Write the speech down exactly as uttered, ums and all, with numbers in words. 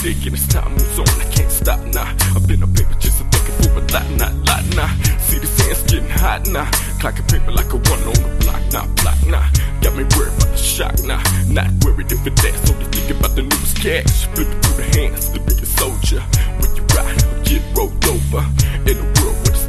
shaking as time moves on, I can't stop now. I've been a paper just looking for a lot, not lot now. See the sands getting hot now. Clocking paper like a one on the block now, block now. Got me worried about the shock now. Not worried if it's that, only thinking about the newest cash. Flipping through the hands, the biggest soldier. When you ride or get rolled over in a world where the